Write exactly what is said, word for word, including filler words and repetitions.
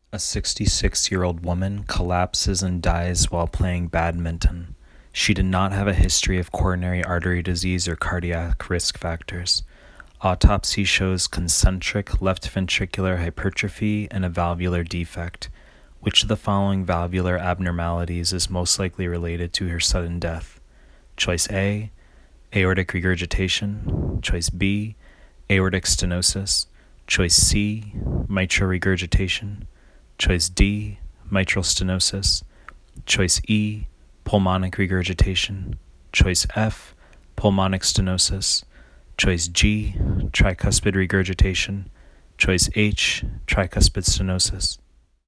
A sixty-six-year-old woman collapses and dies while playing badminton. She did not have a history of coronary artery disease or cardiac risk factors. Autopsy shows concentric left ventricular hypertrophy and a valvular defect. Which of the following valvular abnormalities is most likely related to her sudden death? Choice A, aortic regurgitation. Choice B, aortic stenosis. Choice C, mitral regurgitation. Choice D, mitral stenosis. Choice E, pulmonic regurgitation. Choice F, pulmonic stenosis. Choice G, tricuspid regurgitation. Choice H, tricuspid stenosis.